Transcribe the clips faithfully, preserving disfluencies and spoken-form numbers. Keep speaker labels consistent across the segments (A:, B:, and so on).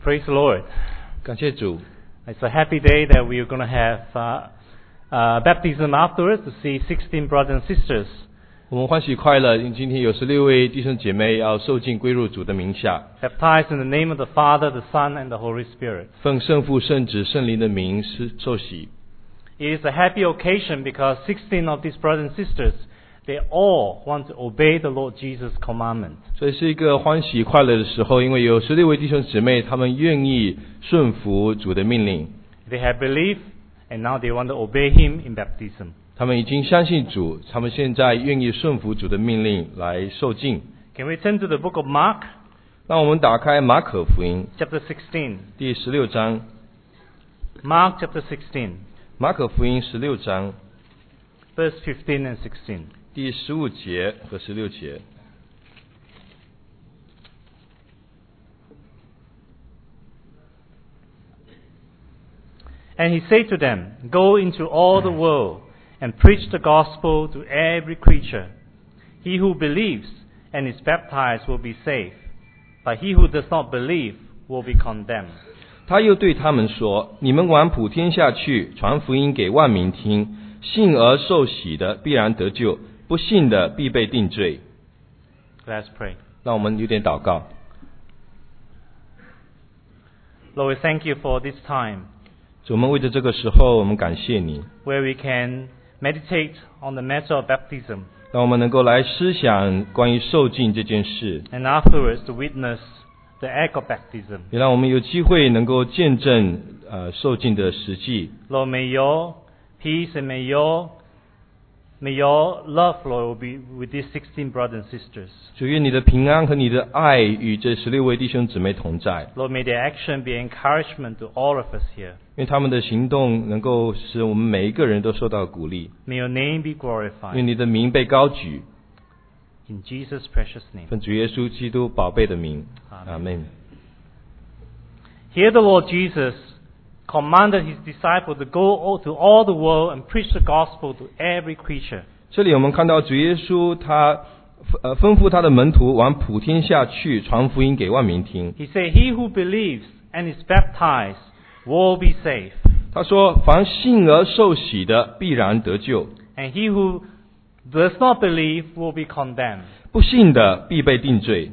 A: Praise the Lord.
B: 感谢主。
A: It's a happy day that we are going to have uh, uh, baptism afterwards to see sixteen brothers and sisters.
B: 我们欢喜快乐，因为今天有十六位弟兄姐妹要受浸归入主的名下，
A: Baptized in the name of the Father, the Son, and the Holy Spirit.
B: 奉圣父、圣子、圣灵的名是受洗。
A: It is a happy occasion because sixteen of these brothers and sisters, they all want to obey the Lord Jesus' commandment.
B: 所以是一个欢喜快乐的时候，因为有十六位弟兄姊妹，他们愿意顺服主的命令，
A: They have belief, and now they want to obey Him in baptism.
B: 他们已经相信主，他们现在愿意顺服主的命令来受浸。
A: Can we turn to the book of Mark,
B: 让我们打开马可福音
A: chapter sixteen?
B: 第十六章，
A: Mark chapter sixteen,
B: 马可福音十六章
A: verse fifteen and sixteen.
B: 第十五节和十六节。
A: And he said to them, Go into all the world and preach the gospel to every creature. He who believes and is baptized will be saved, but he who does not believe will be condemned.
B: 他又对他们说：“你们往普天下去，传福音给万民听。信而受洗的必然得救，不信的必被定罪。”
A: Let's pray.
B: 让我们有点祷告。
A: Lord, we thank you for this time
B: 主，我们为着这个时候，我们感谢你，
A: where we can meditate on the matter of baptism
B: 让我们能够来思想关于受浸这件事，
A: and afterwards to witness the act of baptism.
B: 也让我们有机会能够见证呃受浸的实际。
A: Lord, may your peace and may your may your love, Lord, be with these sixteen brothers and sisters.
B: 主，愿你的平安和你的爱与这十六位弟兄姊妹同在，
A: Lord, may their action be encouragement to all of us here.
B: 愿他们的行动能够使我们每一个人都受到鼓励，
A: May your name be
B: 愿
A: glorified.
B: 你的名被高举，
A: In Jesus' precious name.
B: 奉主耶稣基督宝贝的名，
A: Amen.
B: 阿门。
A: Here the Lord Jesus commanded his disciples to go to all the world and preach the gospel to every creature.
B: 这里我们看到主耶稣他呃吩咐他的门徒往普天下去，传福音给万民听。
A: He said, He who believes and is baptized will be saved,
B: 他说：“凡信而受洗的，必然得救；
A: and he who does not believe will be condemned.
B: 不信的，必被定罪。”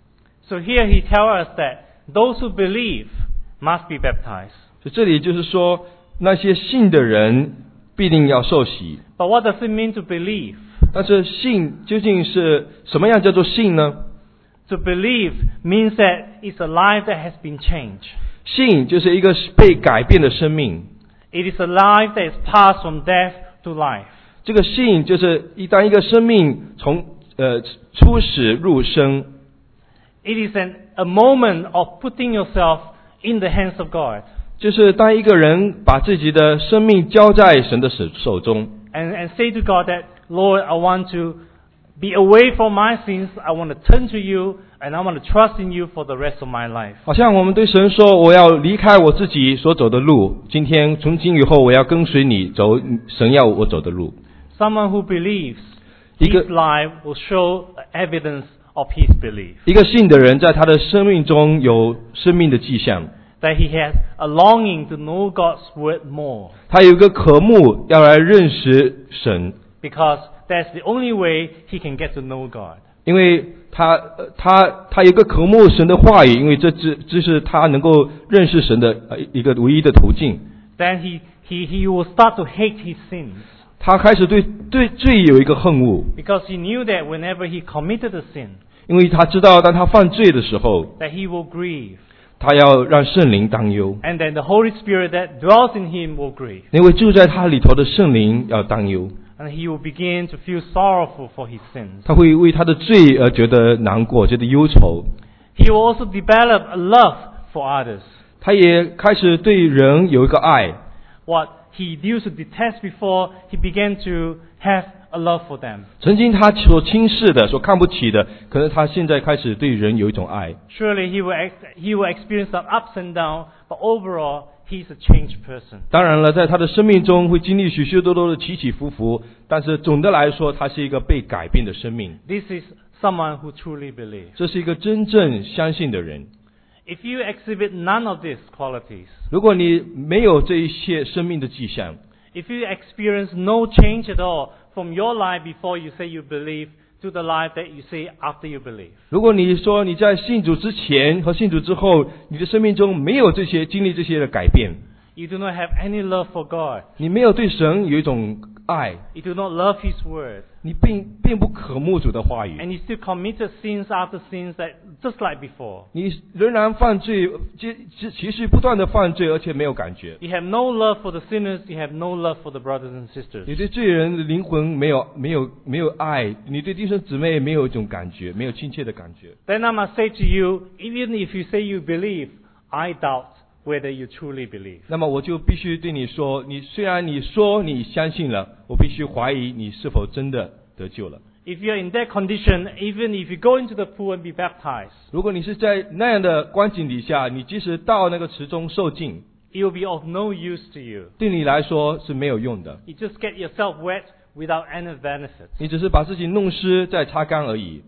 A: So here he tells us that those who believe must be baptized.
B: 所以这里就是说，那些信的人必定要受洗。
A: But what does it mean to believe?
B: 但是信究竟是什么样叫做信呢？
A: To believe means that it's a life that has been changed.
B: 信就是一个被改变的生命。
A: It is a life that is passed from death to life.
B: 这个信就是一当一个生命从呃初始入生，
A: It is an, a moment of putting yourself in the hands of God
B: 就是当一个人把自己的生命交在神的手手中，
A: and, and say to God that, Lord, I want to be away from my sins. I want to turn to you and I want to trust in you for the rest of my life.
B: 好像我们对神说：“我要离开我自己所走的路，今天从今以后我要跟随你走神要我走的路。”
A: Someone who believes,
B: 一个-
A: his life will show evidence of his belief.
B: 一个信的人在他的生命中有生命的迹象，
A: That he has a longing to know God's word more.
B: 他有一个渴慕要来认识神，
A: Because that's the only way he can get to know God.
B: 因为他呃他他有一个渴慕神的话语，因为这只这是他能够认识神的呃一个唯一的途径。
A: Then he, he, he will start to hate his sins.
B: 他开始对对罪有一个恨恶，
A: Because he knew that whenever he committed a sin,
B: 因为他知道当他犯罪的时候，
A: that he will grieve.
B: 他要让圣灵担忧，
A: And then the Holy Spirit that dwells in him will grieve.
B: 因为住在他里头的圣灵要担忧，
A: And he will begin to feel sorrowful for his sins.
B: 他会为他的罪而觉得难过，觉得忧愁。
A: He will also develop a love for others.
B: 他也开始对人有一个爱，
A: What he used to detest before, he began to have a love for them.
B: 曾经他所轻视的、所看不起的，可能他现在开始对人有一种爱。
A: Surely he will, ex- he will experience some ups and downs, but overall, he's a changed person.
B: 当然了，在他的生命中会经历许许多多的起起伏伏，但是总的来说，他是一个被改变的生命。
A: This is someone who truly believes.
B: 这是一个真正相信的人。
A: If you exhibit none of these qualities,
B: 如果你没有这一些生命的迹象，
A: if you experience no change at all from your life before you say you believe to the life that you say after you believe,
B: 如果你说你在信主之前和信主之后，你的生命中没有这些经历这些的改变，
A: you do not have any love for God,
B: 你没有对神有一种爱，
A: you do not love His Word,
B: 你并并不渴慕主的话语，
A: and you still committed sins after sins that just like before,
B: 你仍然犯罪，其其其实不断的犯罪，而且没有感觉。
A: you have no love for the sinners, you have no love for the brothers and sisters,
B: 你对罪人的灵魂没有没有没有爱，你对弟兄姊妹没有一种感觉，没有亲切的感觉。
A: then I must say to you, even if you say you believe, I doubt whether you truly believe.
B: 那么我就必须对你说，你虽然你说你相信了，我必须怀疑你是否真的得救了。
A: If you're in that condition, even if you go into the pool and be baptized,
B: 如果你是在那样的光景底下，你即使到那个池中受浸，
A: it will be of no use to you.
B: 对你来说是没有用的，
A: You just get yourself wet without any benefit.
B: 你只是把自己弄湿再擦干而已。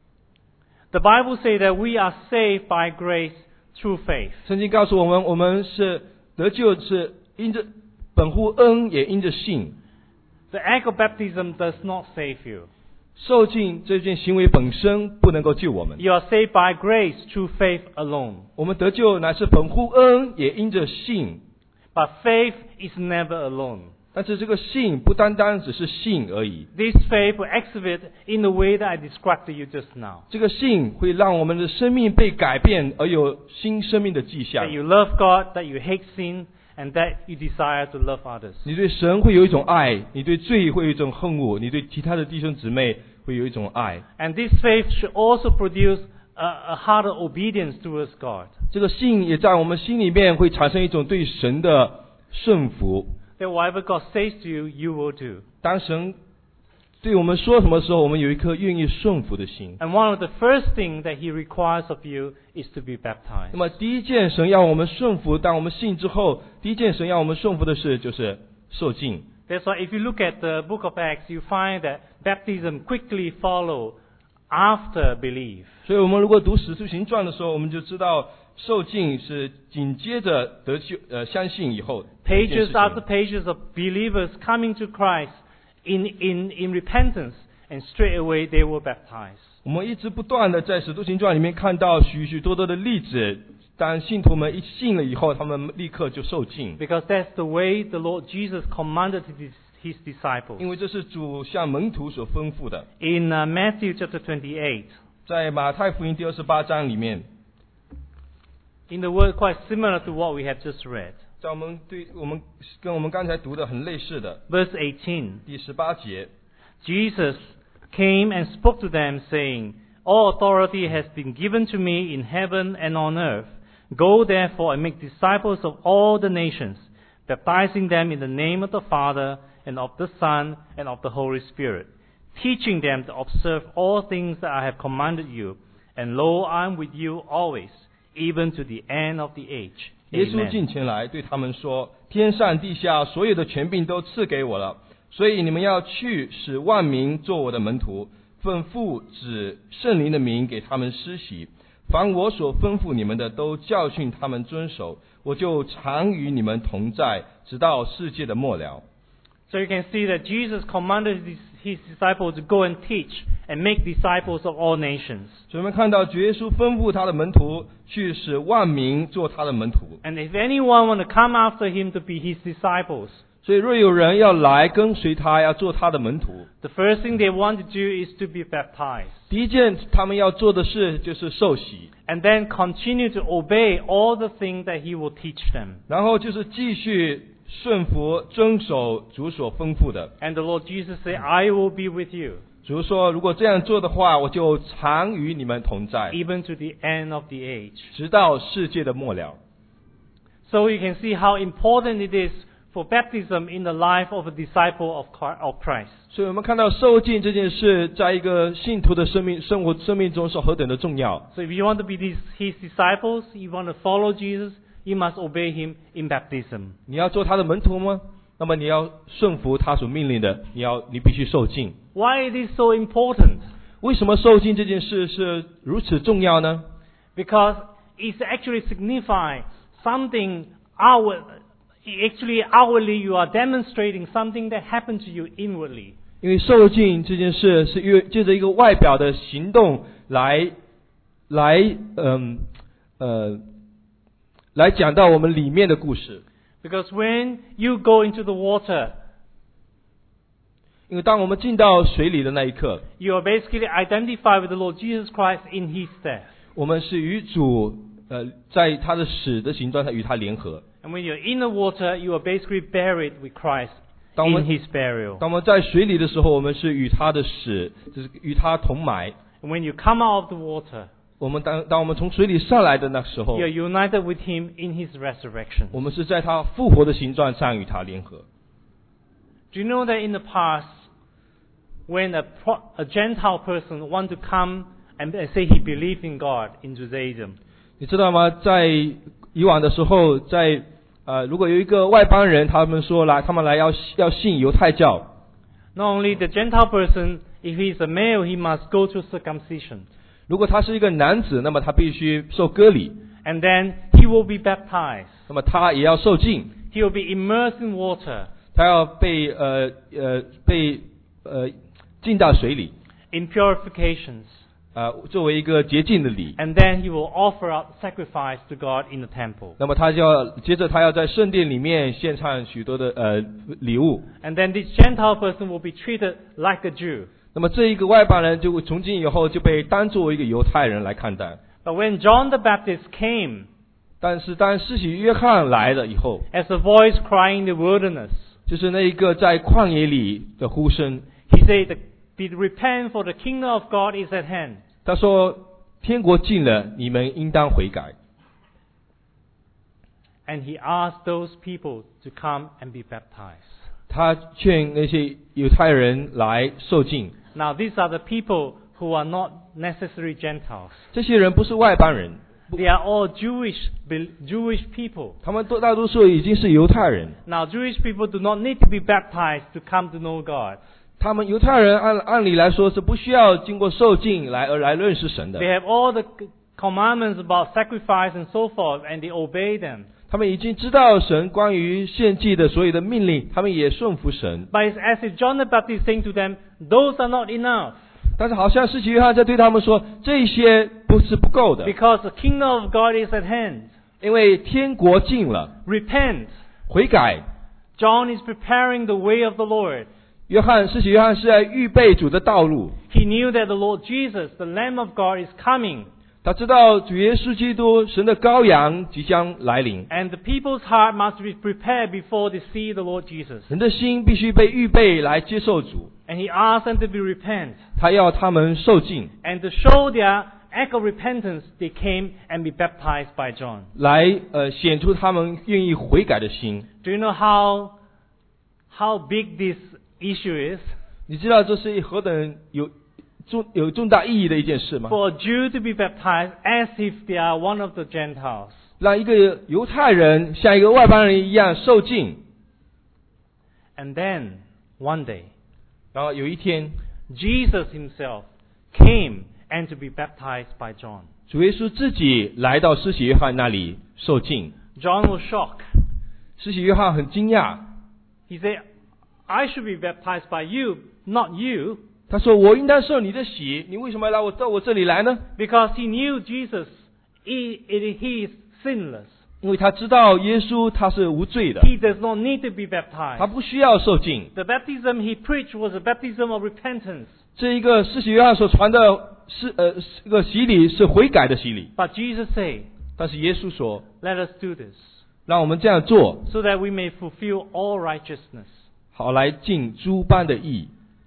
A: The Bible says that we are saved by grace through faith.
B: 圣经告诉我们，我们是得救是因着本乎恩，也因着信。
A: The act of baptism does not save you.
B: 受浸这件行为本身不能够救我们，
A: You are saved by grace through faith alone.
B: 我们得救乃是本乎恩，也因着信。
A: But faith is never alone.
B: 但是这个信不单单只是信而已，
A: This faith will exhibit in the way that I described to you just now.
B: 这个信会让我们的生命被改变，而有新生命的迹象
A: That。you love God, that you hate sin, and that you desire to love others.
B: 你对神会有一种爱，你对罪会有一种恨恶，你对其他的弟兄姊妹会有一种爱。
A: And this faith should also produce a, a heart of obedience towards God.
B: 这个信也在我们心里面会产生一种对神的顺服。
A: That whatever God says to you, you will do.
B: 当神对我们说什么时候，我们有一颗愿意顺服的心。
A: And one of the first things that He requires of you is to be baptized.
B: 那么第一件神要我们顺服，当我们信之后，第一件神要我们顺服的事就是受浸。
A: That's why if you look at the book of Acts, you find that baptism quickly follow after belief.
B: 所以我们如果读使徒行传的时候，我们就知道受浸是紧接着得救呃相信以后的一件事
A: Pages
B: 情。
A: after pages of believers coming to Christ in, in, in repentance, and straight away they were baptized.
B: 我们一直不断的在使徒行传里面看到许许多多的例子，当信徒们一信了以后，他们立刻就受浸，
A: Because that's the way the Lord Jesus commanded his, his disciples.
B: 因为这是主向门徒所吩咐的。
A: In uh, Matthew chapter twenty-eight,
B: 在马太福音第二十八章里面，
A: in the word quite similar to what we have just read.
B: 在我们对我们跟我们刚才读的很类似的
A: Verse eighteen,
B: 第十八节，
A: Jesus came and spoke to them, saying, All authority has been given to me in heaven and on earth. Go therefore and make disciples of all the nations, baptizing them in the name of the Father and of the Son and of the Holy Spirit, teaching them to observe all things that I have commanded you. And lo, I am with you always, even to the end of the age.
B: 耶稣
A: Amen.
B: 近前来对他们说：“天上地下所有的权柄都赐给我了，所以你们要去，使万民做我的门徒，奉父子圣灵的名给他们施洗。凡我所吩咐你们的，都教训他们遵守。我就常与你们同在，直到世界的末了。”
A: So you can see that Jesus commanded his, his disciples to go and teach and make disciples of all nations.
B: 所以我们看到主耶稣吩咐他的门徒去使万民做他的门徒。
A: And if anyone want to come after him to be his disciples,
B: 所以若有人要来跟随他，要做他的门徒，
A: the first thing they want to do is to be baptized.
B: 第一件他们要做的事就是受洗，
A: And then continue to obey all the things that he will teach them.
B: 然后就是继续顺服遵守主所吩咐的。
A: And the Lord Jesus said, I will be with you,
B: 主说，如果这样做的话，我就常与你们同在，
A: even to the end of the age.
B: 直到世界的末了。
A: So you can see how important it is for baptism in the life of a disciple of Christ.
B: 所以我们看到受浸这件事，在一个信徒的生命生活生命中是何等的重要。
A: So if you want to be his, his disciples, you want to follow Jesus, you must obey him in baptism.
B: 你要做他的门徒吗？那么你要顺服他所命令的，你要你必须受浸。
A: Why it is so important?
B: 为什么受浸这件事是如此重要呢？
A: Because it actually signifies something outward. Actually, outwardly, you are demonstrating something that happened to you inwardly.
B: 因为受尽这件事是越借着一个外表的行动来来嗯呃来讲到我们里面的故事。
A: Because when you go into the water,
B: 因为当我们进到水里的那一刻，
A: you are basically identified with the Lord Jesus Christ in His death.
B: 我们是与主呃在他的死的形状上与他联合。
A: And when you're in the water, you are basically buried with Christ
B: 当我
A: in
B: 们
A: His burial.
B: 当我们在水里的时候，我们是与他的死，就是与他同埋。
A: And when you come out of the water,
B: 我们当当我们从水里上来的那时候，
A: you're united with Him in His resurrection.
B: 我们是在他复活的形状上与他联合。
A: Do you know that in the past, when a, pro, a Gentile person want to come and say he believed in God in Judaism,
B: 你知道吗？在以往的时候，在呃，如果有一个外邦人，他们说来，他们来要要信犹太教。
A: not only the Gentile person, if he is a male, he must go through circumcision.
B: 如果他是一个男子，那么他必须受割礼，
A: And then he will be baptized.
B: 那么他也要受浸，
A: He will be immersed in water
B: 他要被呃呃被呃浸到水里，
A: in purifications.
B: 呃作为一个洁净的礼。
A: And then he will offer up sacrifice to God in the temple.
B: 那么他就要接着他要在圣殿里面献上许多的呃礼物。
A: And then this Gentile person will be treated like a Jew.
B: 那么这一个外邦人就会从今以后就被当作为一个犹太人来看待。
A: But when John the Baptist came,
B: 但是当施洗约翰来了以后，
A: as a voice crying in the wilderness,
B: 就是那一个在旷野里的呼声，
A: he said, "Be repent, for the kingdom of God is at hand."
B: 他说：“天国近了，你们应当悔改。”
A: And he asked those people to come and be baptized.
B: 他劝那些犹太人来受浸。
A: Now these are the people who are not necessarily Gentiles.
B: 这些人不是外邦人，
A: They are all Jewish, Jewish people.
B: 他们都大多数已经是犹太人。
A: Now Jewish people do not need to be baptized to come to know God.
B: 他们犹太人按按理来说是不需要经过受浸来而来认识神的。
A: They have all the commandments about sacrifice and so forth, and they obey them.
B: 他们已经知道神关于献祭的所有的命令，他们也顺服神。
A: But it's as if John the Baptist saying to them, those are not enough.
B: 但是好像施洗约翰在对他们说，这些不是不够的，
A: Because the kingdom of God is at hand.
B: 因为天国近了，
A: Repent.
B: 悔改。
A: John is preparing the way of the Lord.
B: 约翰施洗约翰是在预备主的道路，
A: He knew that the Lord Jesus, the Lamb of God, is coming.
B: 他知道主耶稣基督神的羔羊即将来临，
A: And the people's heart must be prepared before they see the Lord Jesus.
B: 人的心必须被预备来接受主。
A: And he asked them to be repent.
B: 他要他们受浸，
A: And to show their act of repentance, they came and be baptized by John.
B: 来呃显出他们愿意悔改的心。
A: Do you know how, how big this issue is?
B: 你知道这是何等有重有重大意义的一件事吗？
A: For a Jew to be baptized as if they are one of the Gentiles.
B: 让一个犹太人像一个外邦人一样受浸，
A: And then, one day,
B: 然后有一天，
A: Jesus himself came and to be baptized by John.
B: 主耶稣自己来到施洗约翰那里受浸。
A: John was shocked.
B: 施洗约翰很惊讶，
A: He said, I should be baptized by you, not you.
B: 他说：“我应当受你的洗，你为什么来我到我这里来呢？”
A: Because he knew Jesus, he, he is sinless.
B: 因为他知道耶稣他是无罪的，
A: He does not need to be
B: 他
A: baptized.
B: 不需要受浸。
A: The baptism he preached was a baptism of repentance.
B: 这一个施洗约翰所传的是呃这个洗礼是悔改的洗礼，
A: But Jesus said,
B: 但是耶稣说：“
A: let us do this,
B: 让我们这样做，
A: so that we may fulfill all righteousness.
B: 好来尽诸般的义。”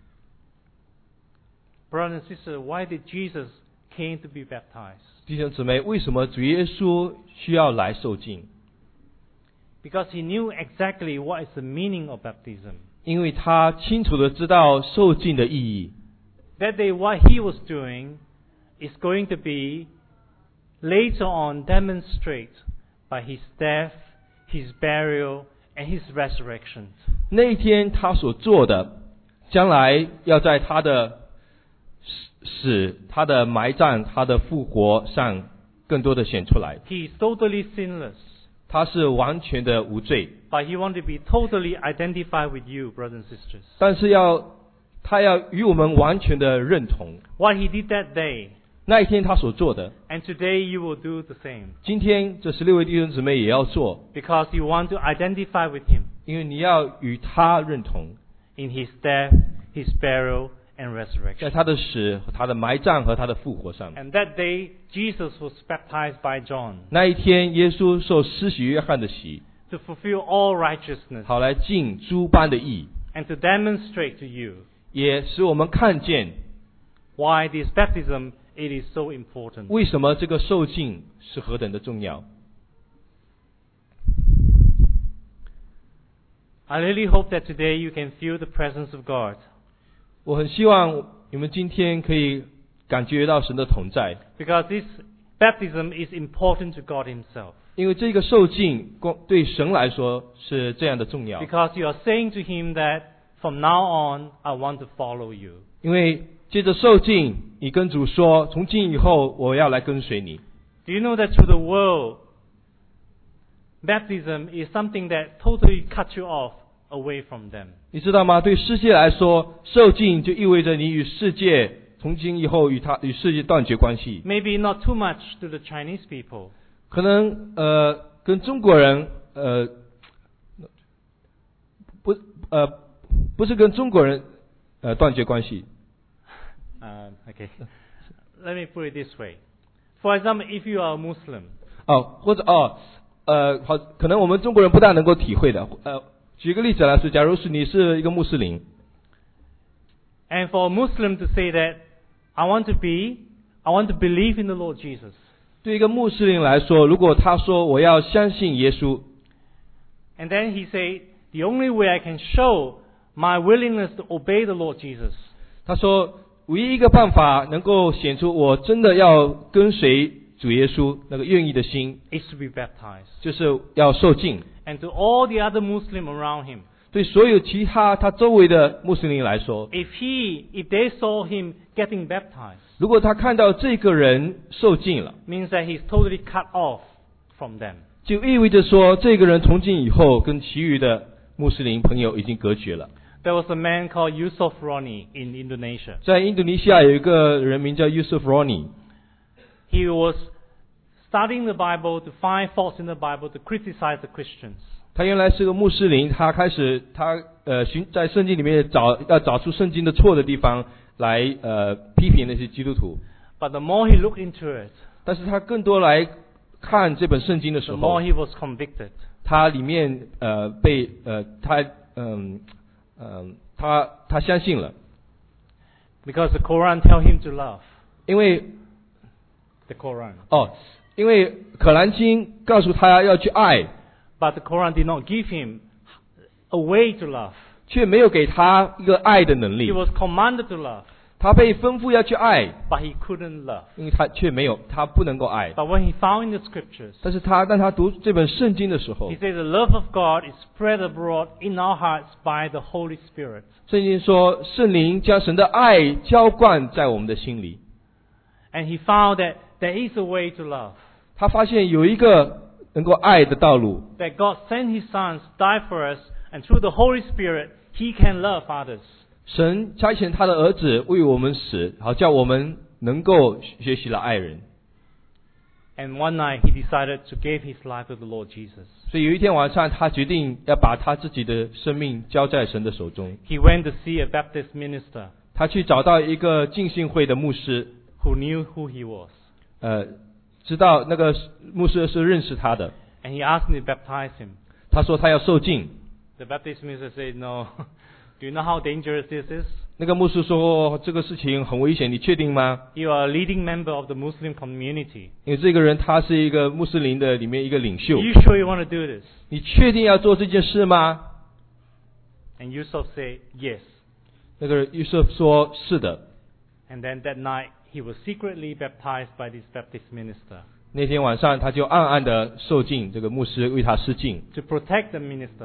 A: Brothers and sisters, why did Jesus came to be baptized?
B: 弟兄姊妹，为什么主耶稣需要来受浸？
A: Because he knew exactly what is the meaning of baptism.
B: 因为他清楚的知道受浸的意义。
A: That day what he was doing is going to be later on demonstrated by his death, his burial, and his resurrection.
B: 那一天他所做的，将来要在他的死、他的埋葬、他的复活上更多的显出来。
A: He is totally sinless,
B: 他是完全的无罪，
A: but he wants to be totally identified with you, brothers and sisters.
B: 但是要他要与我们完全的认同。
A: What he did that day,
B: 那一天他所做的，
A: and today you will do the same,
B: 今天这十六位弟兄姊妹也要做，
A: because you want to identify with him
B: 因为你要与他认同，
A: in his death, his burial, and
B: 在
A: resurrection.
B: 他的死、他的埋葬和他的复活上。
A: And that day, Jesus was baptized by John
B: 那一天，耶稣受施洗约翰的洗，
A: to fulfill all righteousness
B: 好来尽诸般的义，
A: and to demonstrate to you
B: 也使我们看见
A: why this baptism it is so important.
B: 为什么这个受浸是何等的重要。
A: I really hope that today you can feel the presence of God,
B: 我很希望你们今天可以感觉到神的同在，
A: because this baptism is important to God himself.
B: 因为这个受浸光对神来说是这样的重要。
A: Because you are saying to him that from now on I want to follow you.
B: 因为接着受浸，你跟主说，从今以后我要来跟随你。
A: Do you know that to the world, baptism is something that totally cuts you off away from them?
B: 你知道吗？对世界来说，受浸就意味着你与世界从今以后与他与世界断绝关系。
A: Maybe not too much to the Chinese people,
B: 可能呃跟中国人呃不呃不是跟中国人呃断绝关系。
A: Um, okay. Let me put it this way. For example, if you are a Muslim,
B: 哦，或者哦呃好，可能我们中国人不大能够体会的。呃，举个例子来说，假如是你是一个穆斯林，
A: and for a Muslim to say that I want to be, I want to believe in the Lord Jesus,
B: 对一个穆斯林来说，如果他说我要相信耶稣，
A: and then he say, the only way I can show my willingness to obey the Lord Jesus
B: 他说唯一一个办法能够显出我真的要跟随主耶稣那个愿意的心，
A: is to be baptized.
B: 就是要受浸。
A: And to all the other Muslim around him,
B: 对所有其他他周围的穆斯林来说，
A: if he, if they saw him getting baptized,
B: 如果他看到这个人受浸了，
A: means that he's totally cut off from them.
B: 就意味着说这个人从今以后跟其余的穆斯林朋友已经隔绝了。
A: There was a man called Yusuf Roni in Indonesia.
B: 在印度尼西亚有一个人名叫 Yusuf Roni，
A: He was studying the Bible to find faults in the Bible to criticize the Christians.
B: 他原来是个穆斯林，他开始他呃寻在圣经里面找要找出圣经的错的地方来呃批评那些基督徒，
A: But the more he looked into it,
B: 但是他更多来看这本圣经的时
A: the
B: 候
A: more，he was convicted.
B: 他里面呃被呃他嗯嗯他他相信了，
A: Because the Quran tell him to love.
B: 因为
A: The Quran.
B: 哦因为可兰经告诉他要去爱，
A: But the Quran did not give him a way to love.
B: 却没有给他一个爱的能
A: He
B: 力，
A: was commanded to love,
B: 他被吩咐要去爱，
A: but he couldn't love.
B: 因为他却没有他不能够爱。
A: But when he found in the scriptures,
B: 但是他当他读这本圣经的时候
A: he，says the love of God is spread abroad in our hearts by the Holy Spirit.
B: 圣经说圣灵将神的爱浇灌在我们的心里，
A: And he found that there is a way to love.
B: 他发现有一个能够爱的道路，
A: That God sent his sons, died for us, and through the Holy Spirit, he can love others.
B: 神差遣他的儿子为我们死，好叫我们能够学习了爱人。
A: And one night he decided to give his life to the Lord Jesus.
B: 所以有一天晚上，他决定要把他自己的生命交在神的手中。
A: He went to see a Baptist minister
B: 他去找到一个浸信会的牧师，
A: who knew who he was.
B: 呃，知道那个牧师是认识他的。
A: And he asked him to baptize him.
B: 他说他要受浸。
A: The Baptist minister said, no. Do you know how dangerous this is?
B: 那个牧师说这个事情很危险，你确定吗？
A: You are a leading member of the Muslim community.
B: 因为这个人他是一个穆斯林的里面一个领袖
A: Are，you sure you want to do this?
B: 你确定要做这件事吗？
A: And Yusuf said, yes.
B: 那个约瑟说是的。
A: And then that night, he was secretly baptized by this Baptist minister
B: 那天晚上他就暗暗的受浸，这个牧师为他施浸，
A: to protect the minister.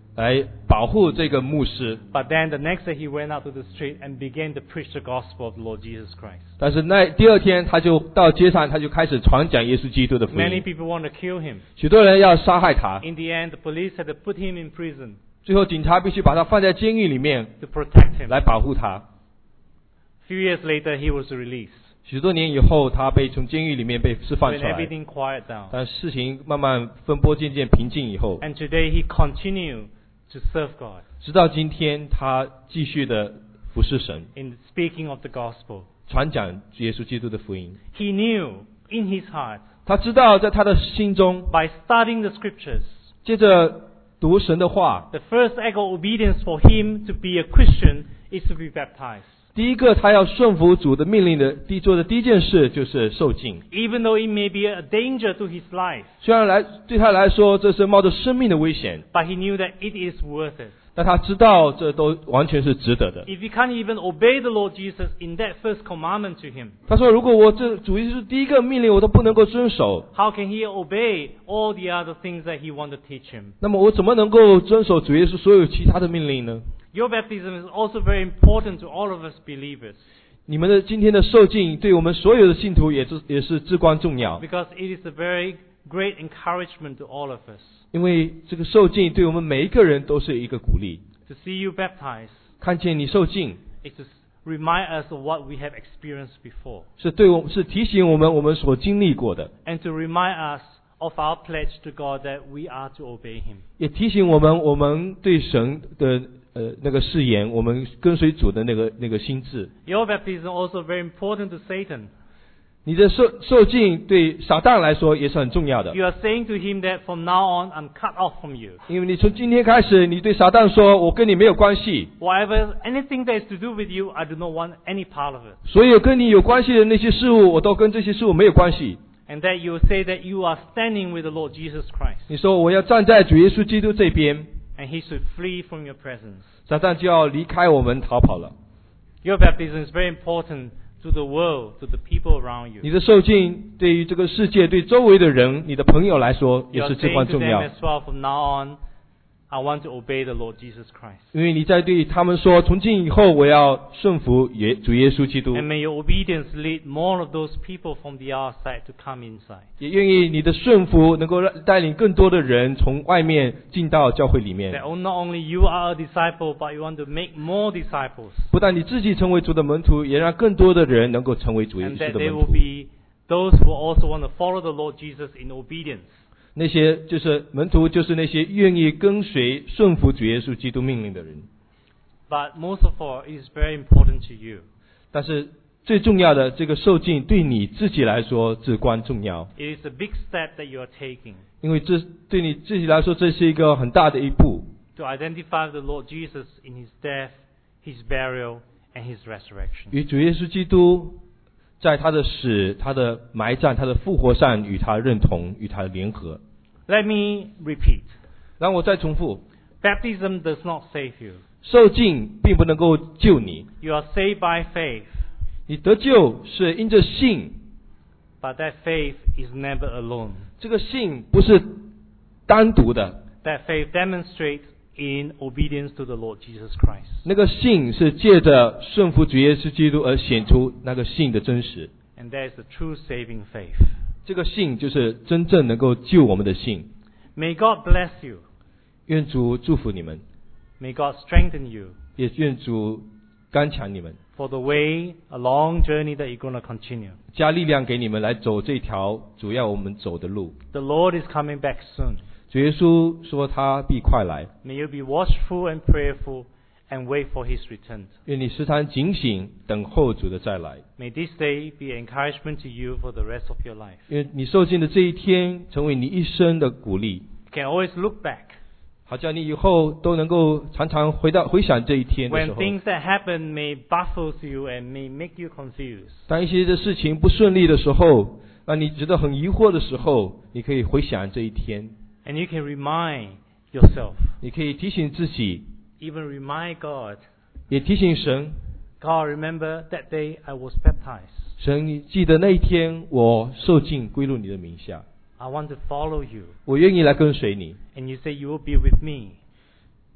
B: 来保护这个牧师。
A: But then the next day he went out to the street and began to preach the gospel of the Lord Jesus Christ.
B: 但是那第二天他就到街上，他就开始传讲耶稣基督的福
A: Many
B: 音。
A: people want to kill him.
B: 许多人要杀害他，
A: In the end, the police had to put him in prison
B: 最后警察必须把他放在监狱里面
A: to protect him.
B: 来保护他。
A: A few years later, he was released
B: 许多年以后，他被从监狱里面被释放
A: when
B: 出来。
A: everything quieted down.
B: 但事情慢慢风波渐渐平静以后，
A: And today he continued to serve God
B: 直到今天，他继续的服侍神，
A: in speaking of the gospel.
B: 传讲耶稣基督的福音。
A: He knew in his heart,
B: 他知道在他的心中，
A: by studying the scriptures,
B: 接着读神的话，
A: the first act of obedience for him to be a Christian is to be baptized.
B: 第一个他要顺服主的命令的第做的第一件事就是受浸。
A: Even though it may be a danger to his life,
B: 虽然来对他来说这是冒着生命的危险，
A: but he knew that it is worth it.
B: 但他知道这都完全是值得的。
A: If he can't even obey the Lord Jesus in that first commandment to him,
B: 他说：“如果我这主耶稣第一个命令我都不能够遵守，
A: how can he obey all the other things that he wanted to teach him?
B: 那么我怎么能够遵守主耶稣所有其他的命令呢？”
A: Your baptism is also very important to all of us believers,
B: 你们的今天的受浸对我们所有的信徒也是也是至关重要，
A: because it is a very great encouragement to all of us.
B: 因为这个受浸对我们每一个人都是一个鼓励。
A: To see you baptized
B: 看见你受浸，
A: is to remind us of what we have experienced before,
B: 是对我是提醒我们我们所经历过的，
A: and to remind us of our pledge to God that we are to obey Him.
B: 也提醒我们我们对神的呃那个誓言，我们跟随主的那个那个心志。
A: Your baptism is also very important to Satan.
B: 你的受受浸对撒旦来说也是很重要的，
A: You are saying to him that from now on I'm cut off from you.
B: 因为你从今天开始，你对撒旦说：“我跟你没有关系。”
A: Whatever, anything that is to do with you, I do not want any part of it.
B: 所有跟你有关系的那些事物，我都跟这些事物没有关系。
A: And that you say that you are standing with the Lord Jesus Christ,
B: 你说我要站在主耶稣基督这边，
A: and He should flee from your presence.
B: 撒旦就要离开我们逃跑了。
A: Your baptism is very important to the world, to the people around
B: 你
A: you.
B: 的受浸对于这个世界、对周围的人、你的朋友来说
A: You
B: 也
A: are
B: 是至
A: saying
B: 关
A: to
B: 重
A: them
B: 要，
A: as well, from now on, I want to obey the Lord Jesus Christ.
B: 因为你在对他们说：“从今以后，我要顺服耶主耶稣基督。”
A: And may your obedience lead more of those people from the outside to come inside.
B: 也愿意你的顺服能够让带领更多的人从外面进到教会里面。
A: That not only you are a disciple, but you want to make more disciples.
B: 不但你自己成为主的门徒，也让更多的人能够成为主耶
A: And
B: 稣
A: that
B: 的
A: there
B: 门
A: will
B: 徒。
A: be those who also want to follow the Lord Jesus in obedience.
B: 那些就是门徒，就是那些愿意跟随顺服主耶稣基督命令的人。
A: But most of all, it is very important to you.
B: 但是最重要的，这个受浸对你自己来说至关重要，
A: It is a big step that you are taking
B: 因为这对你自己来说，这是一个很大的一步，
A: to identify the Lord Jesus in His death, His burial, and His resurrection.
B: 与主耶稣基督在他的死、他的埋葬、他的复活上与他认同、与他联合。
A: Let me repeat.
B: 让我再重复，
A: Baptism does not save you.
B: 受浸并不能够救你，
A: You are saved by faith,
B: 你得救是因着信，
A: but that faith is never alone.
B: 这个信不是单独的，
A: That faith demonstrates in obedience to the Lord Jesus Christ.
B: 那个信是借着顺服主耶稣基督而显出那个信的真实。
A: And that is the true saving faith.
B: 这个信就是真正能够救我们的信。
A: May God bless you.
B: 愿主祝福你们，
A: May God strengthen you
B: 也愿主刚强你们，
A: for the way, a long journey that you're going to continue.
B: 加力量给你们来走这条主要我们走的路。
A: The Lord is coming back soon.
B: 主耶稣说他必快来，
A: May you be watchful and prayerful and wait for His return.
B: 愿你时常警醒，等候主的再来。
A: May this day be an encouragement to you for the rest of your life.
B: 愿你受尽的这一天成为你一生的鼓励，
A: You can always look back.
B: 好叫你以后都能够常常回到回想这一天的
A: When
B: 时候。
A: things that happen may baffle you and may make you confused.
B: 当一些的事情不顺利的时候，让你觉得很疑惑的时候，你可以回想这一天，
A: And you can remind yourself,
B: 你可以提醒自己，
A: even remind God,
B: 也提醒神，
A: God, remember that day I was baptized.
B: 神，你记得那一天我受尽归入你的名下，
A: I want to follow you.
B: 我愿意来跟随你。
A: And you say you will be with me.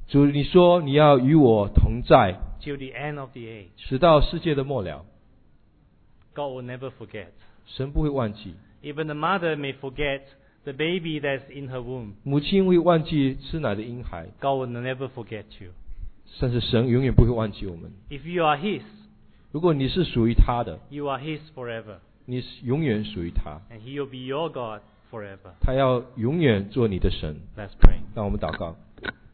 B: 主，你说你要与我同在，
A: till the end of the age.
B: 直到世界的末了。
A: God will never forget.
B: 神不会忘记，
A: Even the mother may forget the baby that's in her womb.
B: 母亲会忘记吃奶的婴孩，
A: God will never forget you.
B: 但是神永远不会忘记我们。
A: If you are His,
B: 如果你是属于他的，
A: you are His forever.
B: 你是永远属于他，
A: And He will be your God forever.
B: 他要永远做你的神。
A: Let's pray.
B: 让我们祷告。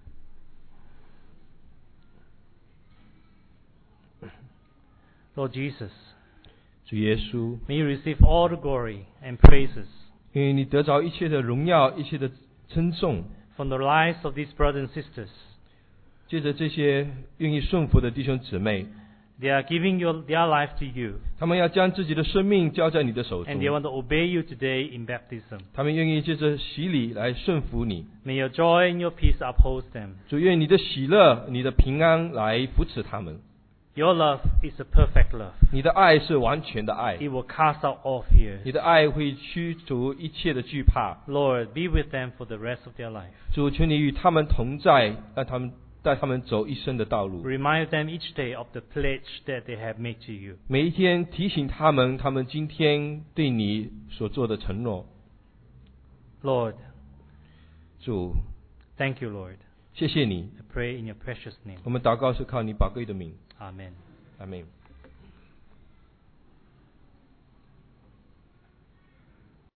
A: Lord Jesus,
B: 主耶稣，
A: may you receive all the glory and praises
B: 因为你得着一切的荣耀，一切的称颂，
A: from the lives of these brothers and sisters.
B: 借着这些愿意顺服的弟兄姊妹，
A: They are giving your, their life to you,
B: 他们要将自己的生命交在你的手
A: and they
B: 中，
A: want to obey you today in baptism.
B: 他们愿意借着洗礼来顺服你。
A: May your joy and your peace uphold them.
B: 主，愿你的喜乐、你的平安来扶持他们。
A: Your love is a perfect love.
B: 你的爱是完全的爱，
A: It will cast out all fear.
B: 你的爱会驱逐一切的惧怕。
A: Lord, be with them for the rest of their life.
B: 主，求你与他们同在，让他们带他们走一生的道路。
A: Remind them each day of the pledge that they have made to you.
B: 每一天提醒他们，他们今天对你所做的承诺。
A: Lord,
B: 主，
A: thank you, Lord.
B: 谢谢你。
A: I pray in your precious name.
B: 我们祷告是靠你宝贵的名。
A: Amen.
B: 阿门。